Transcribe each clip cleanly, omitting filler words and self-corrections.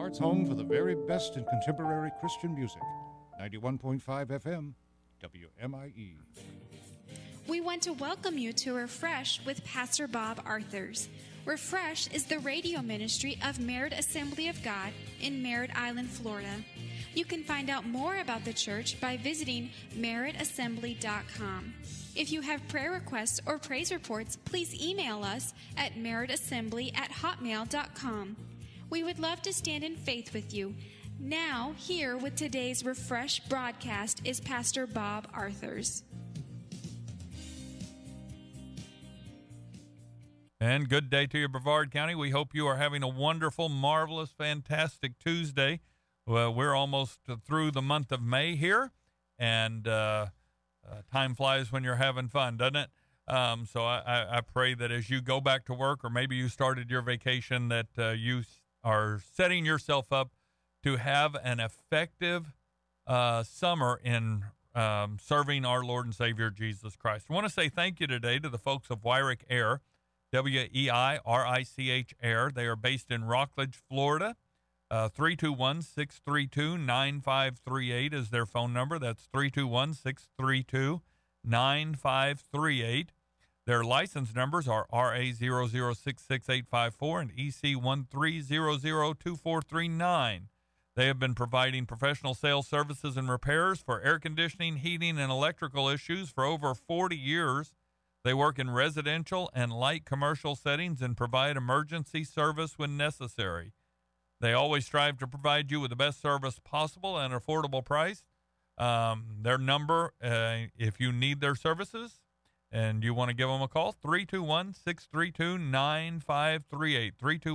Arts home for the very best in contemporary Christian music. 91.5 FM, WMIE. We want to welcome you to Refresh with Pastor Bob Arthurs. Refresh is the radio ministry of Merritt Assembly of God in Merritt Island, Florida. You can find out more about the church by visiting merrittassembly.com. If you have prayer requests or praise reports, please email us at merrittassembly@hotmail.com. We would love to stand in faith with you. Now, here with today's Refresh broadcast is Pastor Bob Arthurs. And good day to you, Brevard County. We hope you are having a wonderful, marvelous, fantastic Tuesday. Well, we're almost through the month of May here, and time flies when you're having fun, doesn't it? So I pray that as you go back to work, or maybe you started your vacation, that you are setting yourself up to have an effective summer in serving our Lord and Savior Jesus Christ. I want to say thank you today to the folks of Weirich Air, WEIRICH Air. They are based in Rockledge, Florida. 321-632-9538 is their phone number. That's 321-632-9538. Their license numbers are RA0066854 and EC13002439. They have been providing professional sales services and repairs for air conditioning, heating, and electrical issues for over 40 years. They work in residential and light commercial settings and provide emergency service when necessary. They always strive to provide you with the best service possible at an affordable price. Their number, if you need their services and you want to give them a call, 321-632-9538,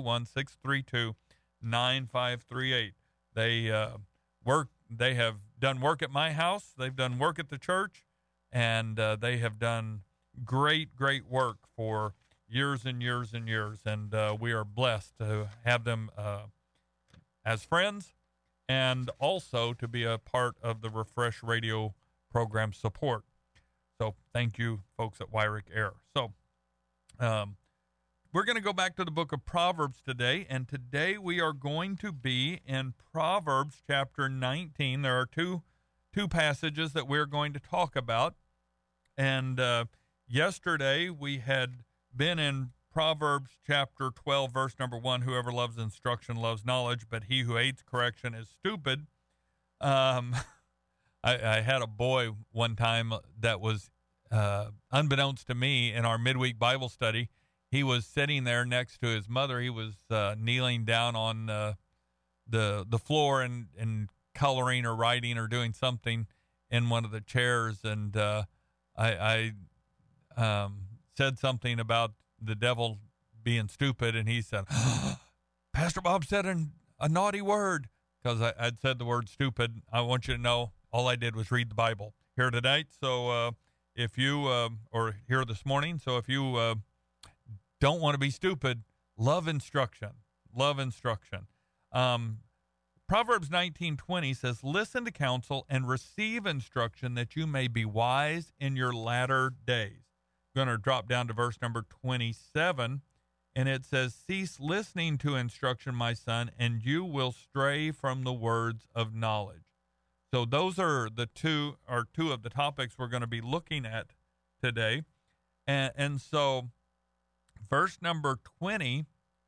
321-632-9538. They have done work at my house. They've done work at the church, and they have done great work for years and years and years. And we are blessed to have them as friends, and also to be a part of the Refresh Radio program support. So thank you, folks at Weirich Air. So we're going to go back to the book of Proverbs today, and today we are going to be in Proverbs chapter 19. There are two passages that we're going to talk about, and yesterday we had been in Proverbs chapter 12, verse number 1, whoever loves instruction loves knowledge, but he who hates correction is stupid. I had a boy one time that was, unbeknownst to me, in our midweek Bible study. He was sitting there next to his mother. He was kneeling down on the floor and coloring or writing or doing something in one of the chairs, and I said something about the devil being stupid, and he said, Pastor Bob said a naughty word, because I'd said the word stupid. I want you to know all I did was read the Bible here tonight. So if you, or here this morning, so if you don't want to be stupid, love instruction. Love instruction. Proverbs 19:20 says, listen to counsel and receive instruction that you may be wise in your latter days. Going to drop down to verse number 27, and it says, cease listening to instruction, my son, and you will stray from the words of knowledge. So those are two of the topics we're going to be looking at today. And so verse number 20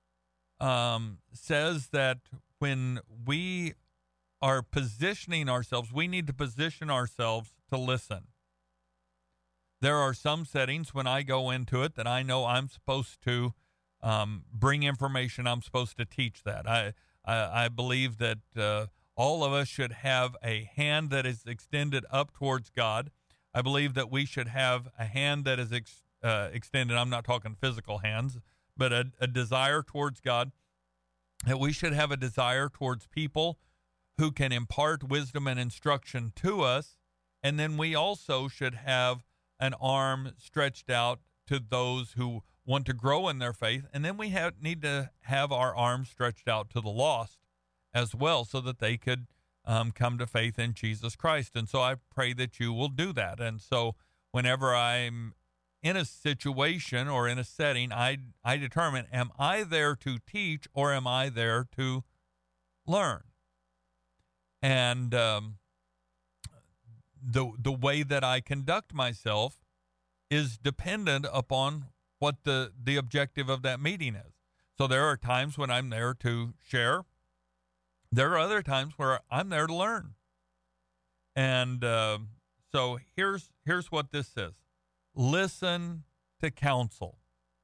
says that when we are positioning ourselves, we need to position ourselves to listen. There are some settings when I go into it that I know I'm supposed to bring information. I'm supposed to teach that. I believe that all of us should have a hand that is extended up towards God. I believe that we should have a hand that is extended. I'm not talking physical hands, but a desire towards God. That we should have a desire towards people who can impart wisdom and instruction to us. And then we also should have an arm stretched out to those who want to grow in their faith. And then we need to have our arms stretched out to the lost as well, so that they could come to faith in Jesus Christ. And so I pray that you will do that. And so whenever I'm in a situation or in a setting, I determine, am I there to teach or am I there to learn. And the way that I conduct myself is dependent upon what the objective of that meeting is. So there are times when I'm there to share. There are other times where I'm there to learn. And so here's what this says. Listen to counsel.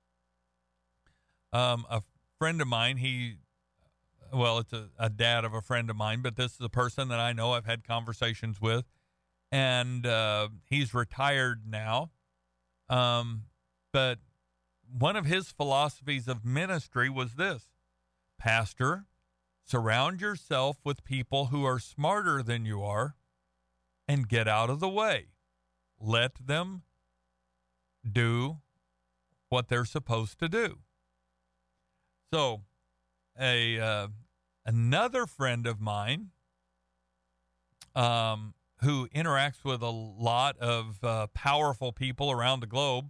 A friend of mine, it's a dad of a friend of mine, but this is a person that I know I've had conversations with, and he's retired now. But one of his philosophies of ministry was this: Pastor, surround yourself with people who are smarter than you are and get out of the way. Let them do what they're supposed to do. So, another friend of mine who interacts with a lot of powerful people around the globe,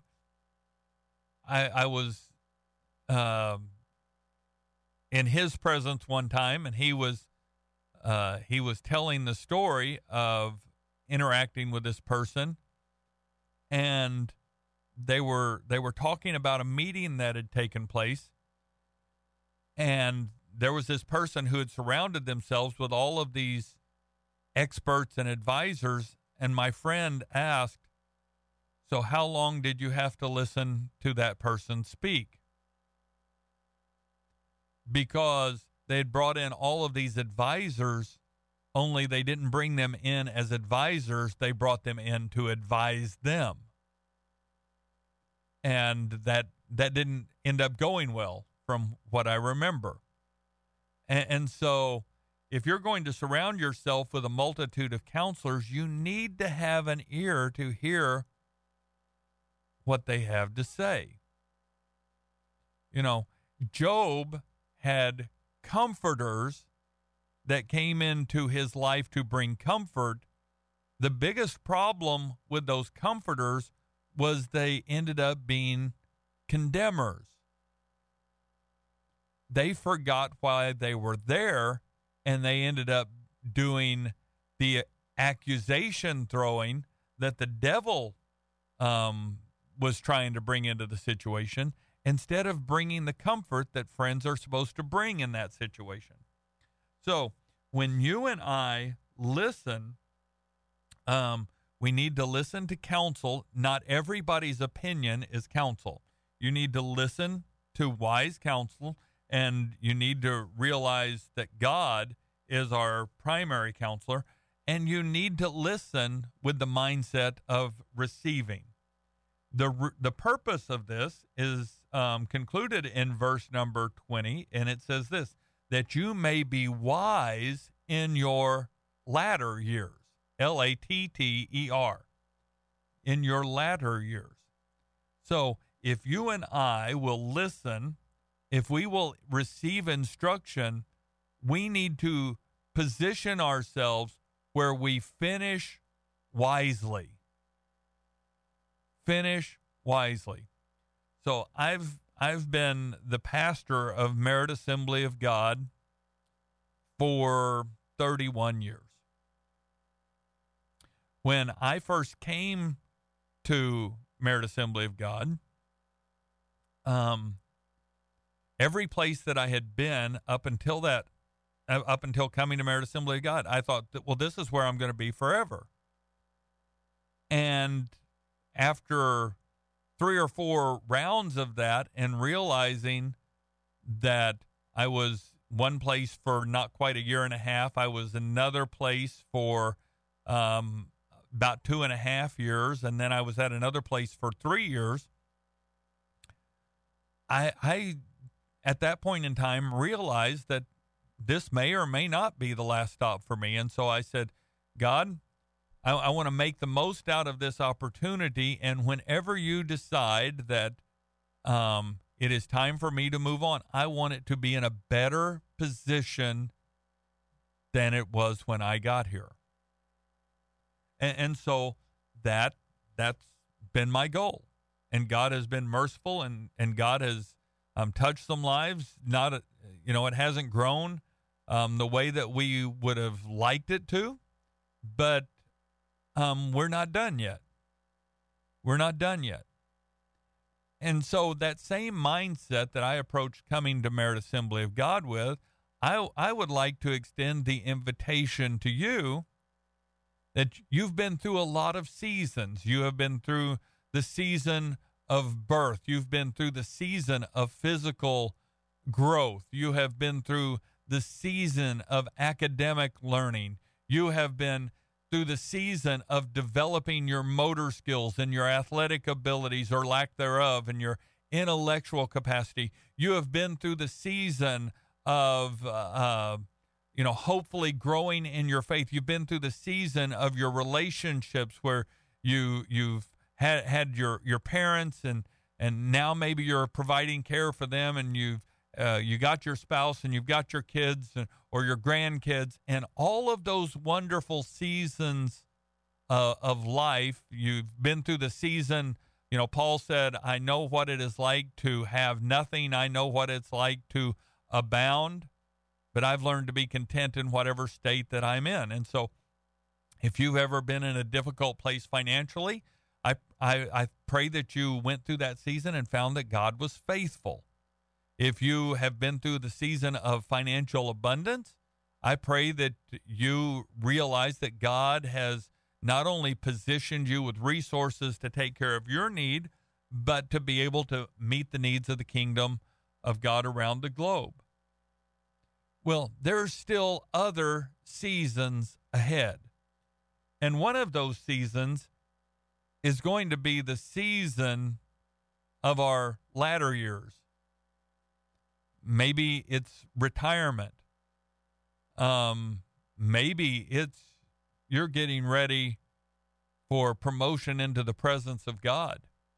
I was in his presence one time, and he was telling the story of interacting with this person, and they were talking about a meeting that had taken place, and there was this person who had surrounded themselves with all of these experts and advisors, and my friend asked, "So how long did you have to listen to that person speak?" Because they had brought in all of these advisors, only they didn't bring them in as advisors, they brought them in to advise them. And that didn't end up going well, from what I remember. And so if you're going to surround yourself with a multitude of counselors, you need to have an ear to hear what they have to say. You know, Job had comforters that came into his life to bring comfort. The biggest problem with those comforters was they ended up being condemners. They forgot why they were there, and they ended up doing the accusation throwing that the devil was trying to bring into the situation, instead of bringing the comfort that friends are supposed to bring in that situation. So when you and I listen, we need to listen to counsel. Not everybody's opinion is counsel. You need to listen to wise counsel, and you need to realize that God is our primary counselor, and you need to listen with the mindset of receiving. The purpose of this is concluded in verse number 20, and it says this: that you may be wise in your latter years. Latter. In your latter years. So if you and I will listen, if we will receive instruction, we need to position ourselves where we finish wisely. Finish wisely. So I've been the pastor of Merit Assembly of God for 31 years. When I first came to Merit Assembly of God, every place that I had been up until coming to Merit Assembly of God, I thought that, well, this is where I'm going to be forever. And after 3 or 4 rounds of that, and realizing that I was one place for not quite a year and a half, I was another place for about 2.5 years, and then I was at another place for 3 years. I at that point in time realized that this may or may not be the last stop for me. And so I said, God, I want to make the most out of this opportunity. And whenever you decide that it is time for me to move on, I want it to be in a better position than it was when I got here. And so that's been my goal. And God has been merciful, and God has touched some lives. It hasn't grown the way that we would have liked it to, but we're not done yet. We're not done yet. And so that same mindset that I approach coming to Merit Assembly of God with, I would like to extend the invitation to you that you've been through a lot of seasons. You have been through the season of birth. You've been through the season of physical growth. You have been through the season of academic learning. You have been through the season of developing your motor skills and your athletic abilities or lack thereof and your intellectual capacity. You have been through the season of, hopefully growing in your faith. You've been through the season of your relationships where you've had your parents and now maybe you're providing care for them, and you got your spouse and you've got your kids or your grandkids, and all of those wonderful seasons of life. You've been through the season. Paul said, I know what it is like to have nothing. I know what it's like to abound, but I've learned to be content in whatever state that I'm in. And so if you've ever been in a difficult place financially, I pray that you went through that season and found that God was faithful. If you have been through the season of financial abundance, I pray that you realize that God has not only positioned you with resources to take care of your need, but to be able to meet the needs of the kingdom of God around the globe. Well, there's still other seasons ahead. And one of those seasons is going to be the season of our latter years. Maybe it's retirement. Maybe it's you're getting ready for promotion into the presence of God.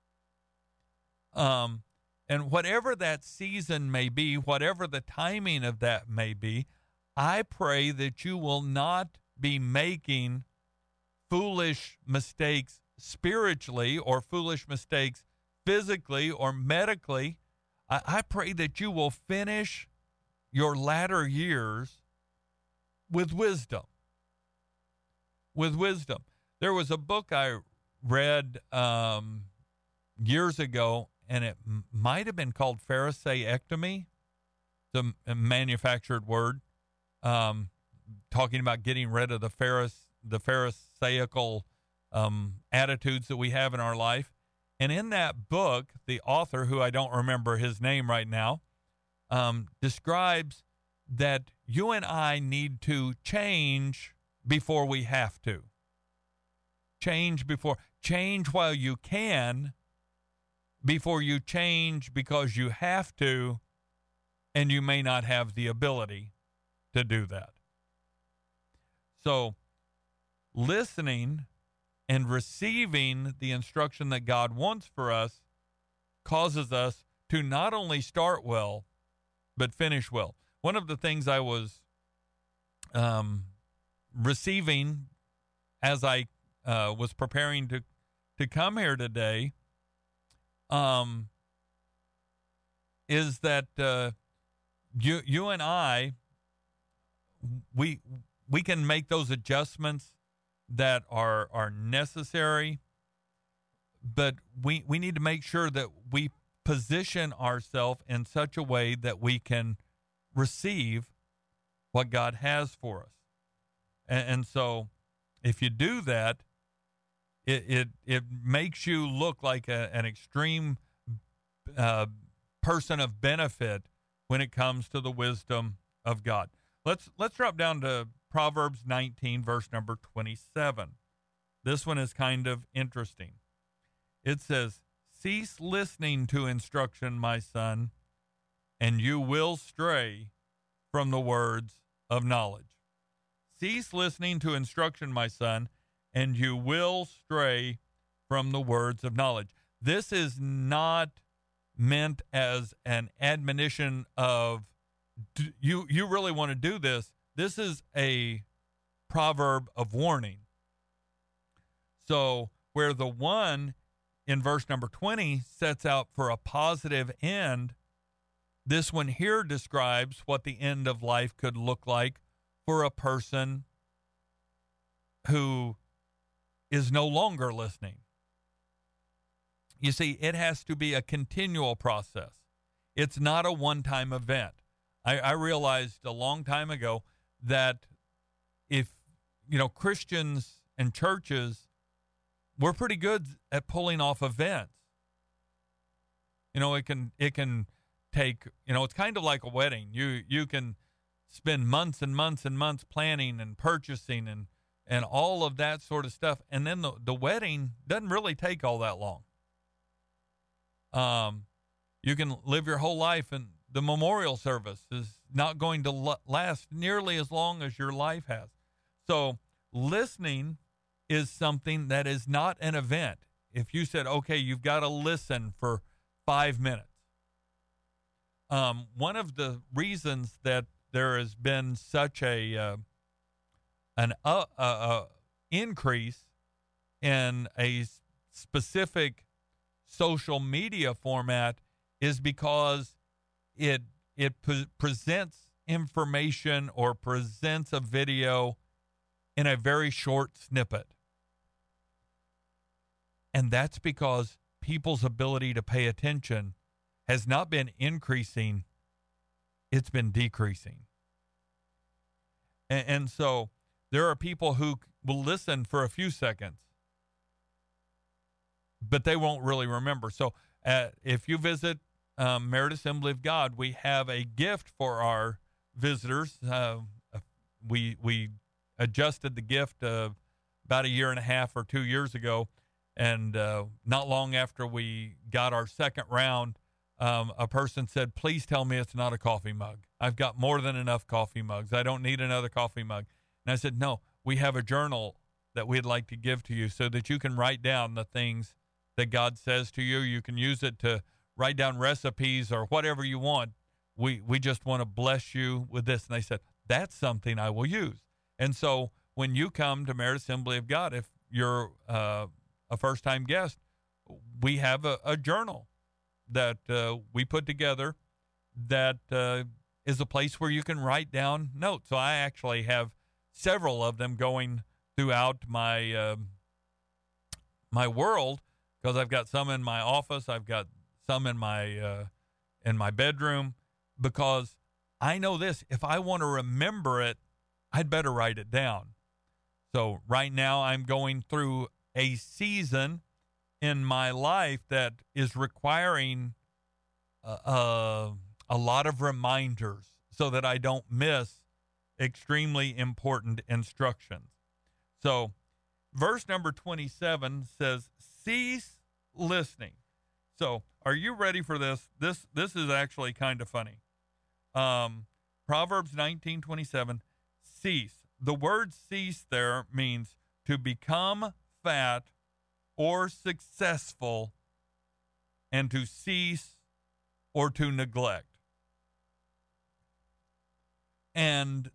And whatever that season may be, whatever the timing of that may be, I pray that you will not be making foolish mistakes spiritually or foolish mistakes physically or medically. I pray that you will finish your latter years with wisdom. With wisdom. There was a book I read years ago, and it might have been called Pharisaiectomy, the manufactured word, talking about getting rid of the Pharisaical attitudes that we have in our life. And in that book, the author, who I don't remember his name right now, describes that you and I need to change before we have to. Change while you can, before you change because you have to, and you may not have the ability to do that. So, listening and receiving the instruction that God wants for us causes us to not only start well, but finish well. One of the things I was receiving as I was preparing to come here today is that you and I, we can make those adjustments that are necessary, but we need to make sure that we position ourselves in such a way that we can receive what God has for us. And so if you do that, it makes you look like an extreme person of benefit when it comes to the wisdom of God. Let's drop down to Proverbs 19, verse number 27. This one is kind of interesting. It says, "Cease listening to instruction, my son, and you will stray from the words of knowledge." Cease listening to instruction, my son, and you will stray from the words of knowledge. This is not meant as an admonition of, you really want to do this. This is a proverb of warning. So where the one in verse number 20 sets out for a positive end, This one here describes what the end of life could look like for a person who is no longer listening. You see, it has to be a continual process. It's not a one-time event. I realized a long time ago that if, Christians and churches, we're pretty good at pulling off events. It can take, it's kind of like a wedding. You can spend months and months and months planning and purchasing and all of that sort of stuff. And then the wedding doesn't really take all that long. You can live your whole life, and the memorial service is not going to last nearly as long as your life has. So listening is something that is not an event. If you said, okay, you've got to listen for 5 minutes. One of the reasons that there has been such an increase in a specific social media format is because it presents information or presents a video in a very short snippet. And that's because people's ability to pay attention has not been increasing, it's been decreasing. And so there are people who will listen for a few seconds, but they won't really remember. So if you visit Merit Assembly of God, we have a gift for our visitors. We adjusted the gift about a year and a half or 2 years ago, and not long after we got our second round, a person said, please tell me it's not a coffee mug. I've got more than enough coffee mugs. I don't need another coffee mug. And I said, no, we have a journal that we'd like to give to you so that you can write down the things that God says to you. You can use it to write down recipes or whatever you want. We just want to bless you with this. And they said, that's something I will use. And so when you come to Merit Assembly of God, if you're a first-time guest, we have a journal that we put together that is a place where you can write down notes. So I actually have several of them going throughout my my world, because I've got some in my office, I've got some in my bedroom, because I know this: if I want to remember it, I'd better write it down. So right now I'm going through a season in my life that is requiring a lot of reminders so that I don't miss extremely important instructions. So verse number 27 says, cease listening. So are you ready for this? This is actually kind of funny. Proverbs 19:27, cease. The word cease there means to become fat or successful, and to cease or to neglect. And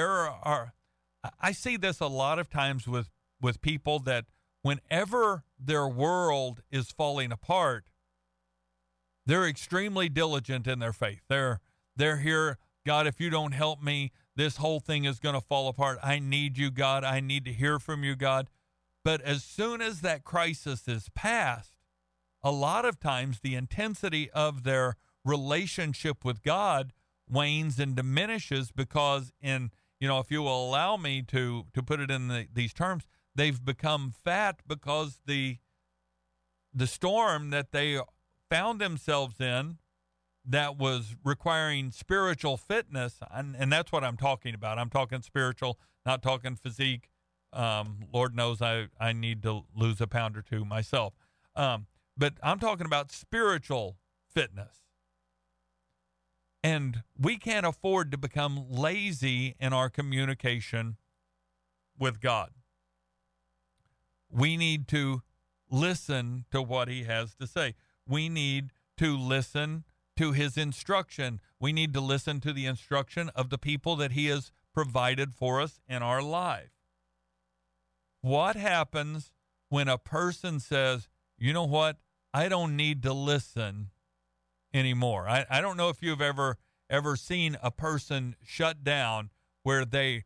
I see this a lot of times with people that whenever their world is falling apart, they're extremely diligent in their faith. They're here, God, if you don't help me, this whole thing is going to fall apart. I need you, God. I need to hear from you, God. But as soon as that crisis is past, a lot of times the intensity of their relationship with God wanes and diminishes, because if you will allow me to put it in these terms, they've become fat because the storm that they found themselves in that was requiring spiritual fitness, and that's what I'm talking about. I'm talking spiritual, not talking physique. Lord knows I need to lose a pound or two myself. But I'm talking about spiritual fitness. And we can't afford to become lazy in our communication with God. We need to listen to what he has to say. We need to listen to his instruction. We need to listen to the instruction of the people that he has provided for us in our life. What happens when a person says, you know what, I don't need to listen anymore. I don't know if you've ever seen a person shut down where they,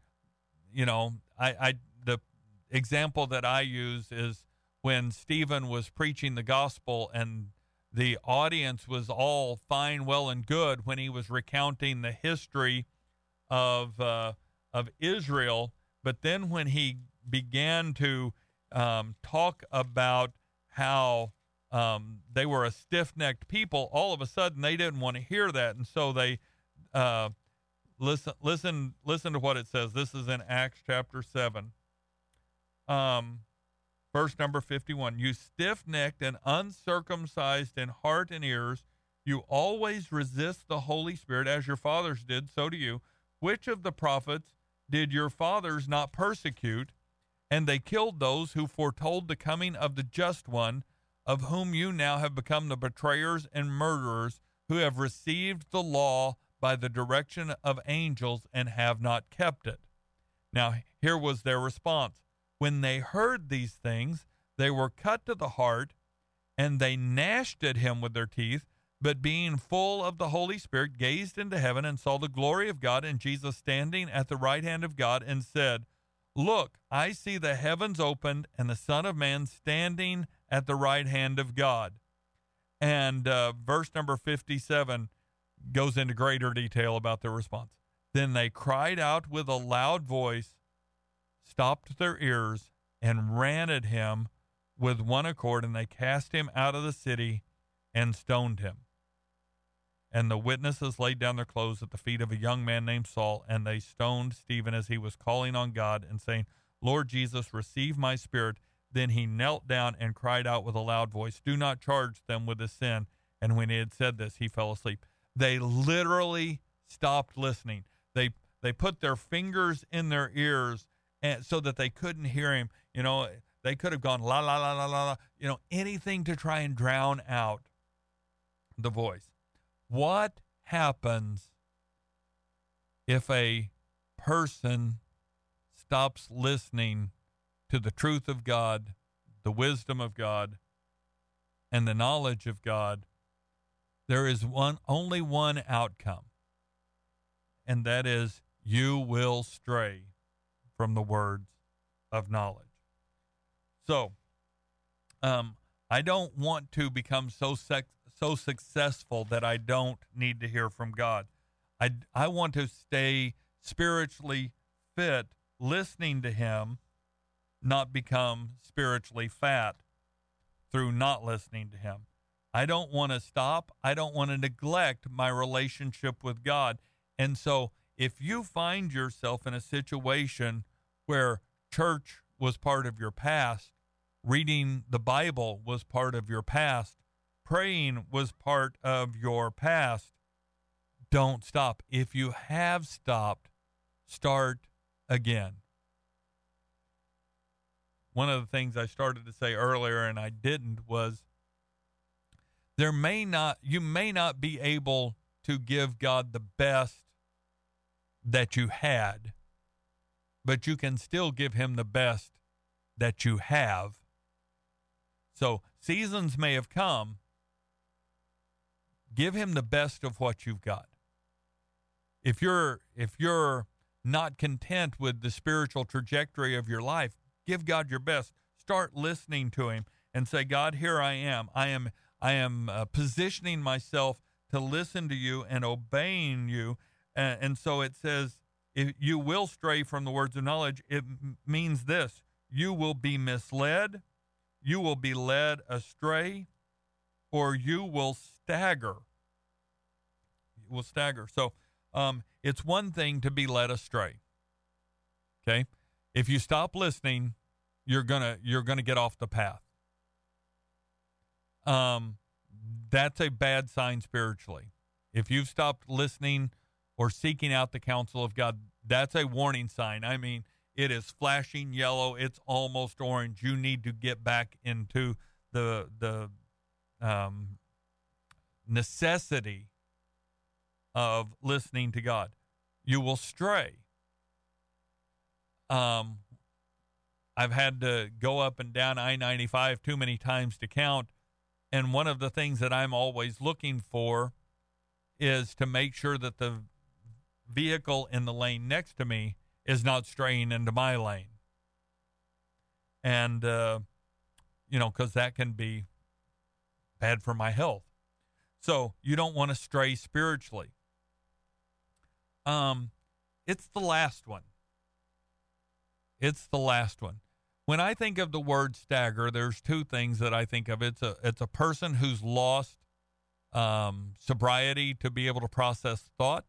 the example that I use is when Stephen was preaching the gospel and the audience was all fine, well, and good when he was recounting the history of Israel, but then when he began to talk about how they were a stiff-necked people, all of a sudden they didn't want to hear that, and so they listen to what it says. This is in Acts chapter 7, verse number 51. You stiff-necked and uncircumcised in heart and ears, you always resist the Holy Spirit, as your fathers did, so do you. Which of the prophets did your fathers not persecute? And they killed those who foretold the coming of the Just One, of whom you now have become the betrayers and murderers, who have received the law by the direction of angels and have not kept it. Now, here was their response. When they heard these things, they were cut to the heart, and they gnashed at him with their teeth, but being full of the Holy Spirit, gazed into heaven and saw the glory of God and Jesus standing at the right hand of God, and said, Look, I see the heavens opened and the Son of Man standing at the right hand of God. And verse number 57 goes into greater detail about their response. Then they cried out with a loud voice, stopped their ears, and ran at him with one accord, and they cast him out of the city and stoned him. And the witnesses laid down their clothes at the feet of a young man named Saul, and they stoned Stephen as he was calling on God and saying, Lord Jesus, receive my spirit. Then he knelt down and cried out with a loud voice, Do not charge them with this sin. And when he had said this, he fell asleep. They literally stopped listening. They put their fingers in their ears and so that they couldn't hear him. They could have gone la, la, la, la, la, la, anything to try and drown out the voice. What happens if a person stops listening to the truth of God, the wisdom of God, and the knowledge of God? There is only one outcome, and that is you will stray from the words of knowledge. So, I don't want to become so successful that I don't need to hear from God. I want to stay spiritually fit, listening to him, not become spiritually fat through not listening to him. I don't want to stop. I don't want to neglect my relationship with God. And so if you find yourself in a situation where church was part of your past, reading the Bible was part of your past, praying was part of your past, don't stop. If you have stopped, start again. One of the things I started to say earlier and I didn't was you may not be able to give God the best that you had, but you can still give him the best that you have. So seasons may have come. Give him the best of what you've got. If you're not content with the spiritual trajectory of your life, give God your best. Start listening to him and say, God, here I am. I am positioning myself to listen to you and obeying you. And so it says, if you will stray from the words of knowledge, it means this: you will be misled, you will be led astray, or you will stagger. You will stagger. So it's one thing to be led astray. Okay? If you stop listening, you're gonna get off the path. That's a bad sign spiritually. If you've stopped listening or seeking out the counsel of God, that's a warning sign. I mean, it is flashing yellow. It's almost orange. You need to get back into the necessity of listening to God. You will stray. I've had to go up and down I-95 too many times to count And one of the things that I'm always looking for is to make sure that the vehicle in the lane next to me is not straying into my lane. And, because that can be bad for my health. So you don't want to stray spiritually. It's the last one. When I think of the word stagger, there's two things that I think of. It's a person who's lost sobriety to be able to process thought.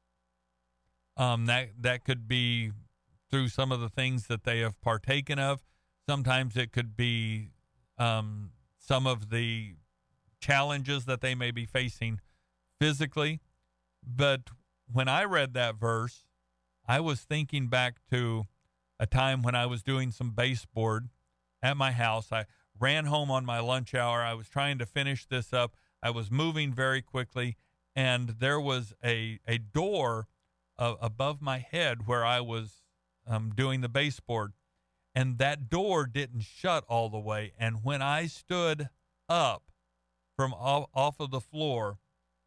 That could be through some of the things that they have partaken of. Sometimes it could be some of the challenges that they may be facing physically. But when I read that verse, I was thinking back to a time when I was doing some baseboard at my house. I ran home on my lunch hour. I was trying to finish this up. I was moving very quickly, and there was a door above my head where I was doing the baseboard, and that door didn't shut all the way. And when I stood up from off of the floor,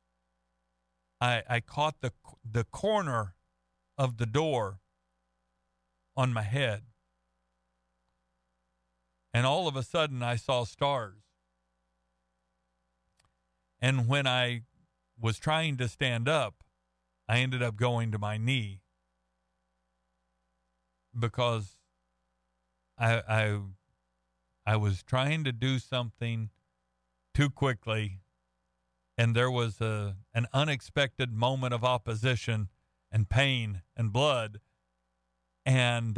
I caught the corner of the door on my head. And all of a sudden I saw stars. And when I was trying to stand up, I ended up going to my knee because I was trying to do something too quickly, and there was an unexpected moment of opposition and pain and blood. And,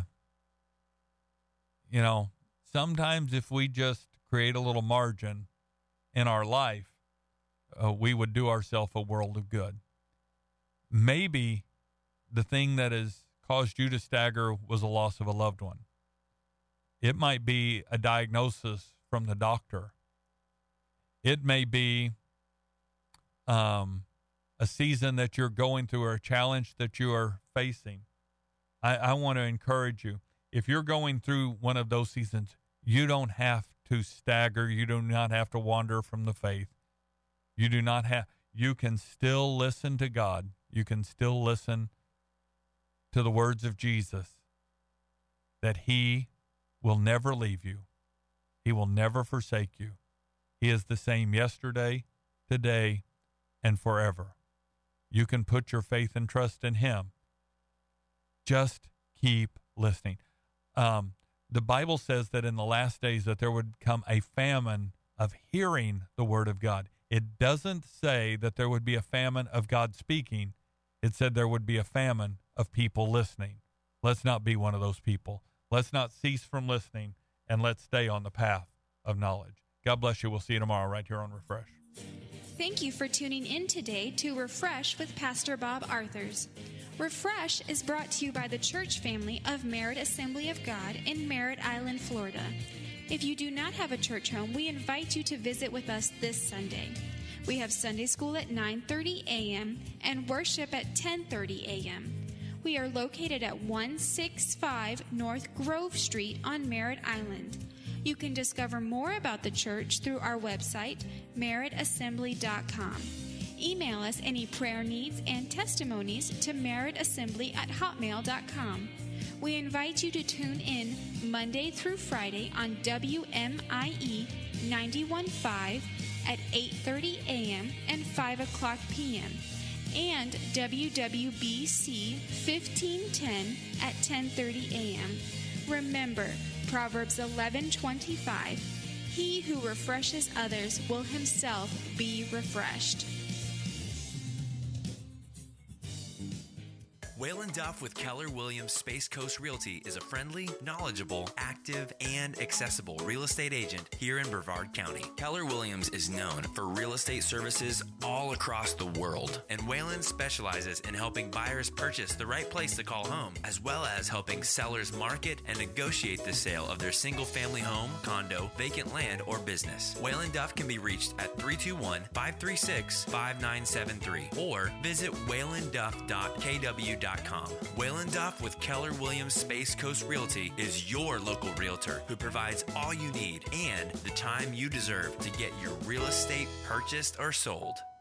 sometimes if we just create a little margin in our life, we would do ourselves a world of good. Maybe the thing that has caused you to stagger was a loss of a loved one. It might be a diagnosis from the doctor. It may be a season that you're going through or a challenge that you are facing. I want to encourage you. If you're going through one of those seasons, you don't have to stagger. You do not have to wander from the faith. You can still listen to God. You can still listen to the words of Jesus, that he will never leave you. He will never forsake you. He is the same yesterday, today, and forever. You can put your faith and trust in him. Just keep listening. The Bible says that in the last days that there would come a famine of hearing the word of God. It doesn't say that there would be a famine of God speaking. It said there would be a famine of people listening. Let's not be one of those people. Let's not cease from listening, and let's stay on the path of knowledge. God bless you. We'll see you tomorrow right here on Refresh. Thank you for tuning in today to Refresh with Pastor Bob Arthurs. Refresh is brought to you by the church family of Merritt Assembly of God in Merritt Island, Florida. If you do not have a church home, we invite you to visit with us this Sunday. We have Sunday school at 9:30 a.m. and worship at 10:30 a.m. We are located at 165 North Grove Street on Merritt Island. You can discover more about the church through our website, merrittassembly.com. Email us any prayer needs and testimonies to merrittassembly@hotmail.com. We invite you to tune in Monday through Friday on WMIE 91.5 at 8:30 a.m. and 5 o'clock p.m. and WWBC 1510 at 10:30 a.m. Remember, Proverbs 11:25, he who refreshes others will himself be refreshed. Waylon Duff with Keller Williams Space Coast Realty is a friendly, knowledgeable, active, and accessible real estate agent here in Brevard County. Keller Williams is known for real estate services all across the world, and Waylon specializes in helping buyers purchase the right place to call home, as well as helping sellers market and negotiate the sale of their single-family home, condo, vacant land, or business. Waylon Duff can be reached at 321-536-5973 or visit waylonduff.kw.com KellerWilliamsRealty.com. Waylon Duff with Keller Williams Space Coast Realty is your local realtor who provides all you need and the time you deserve to get your real estate purchased or sold.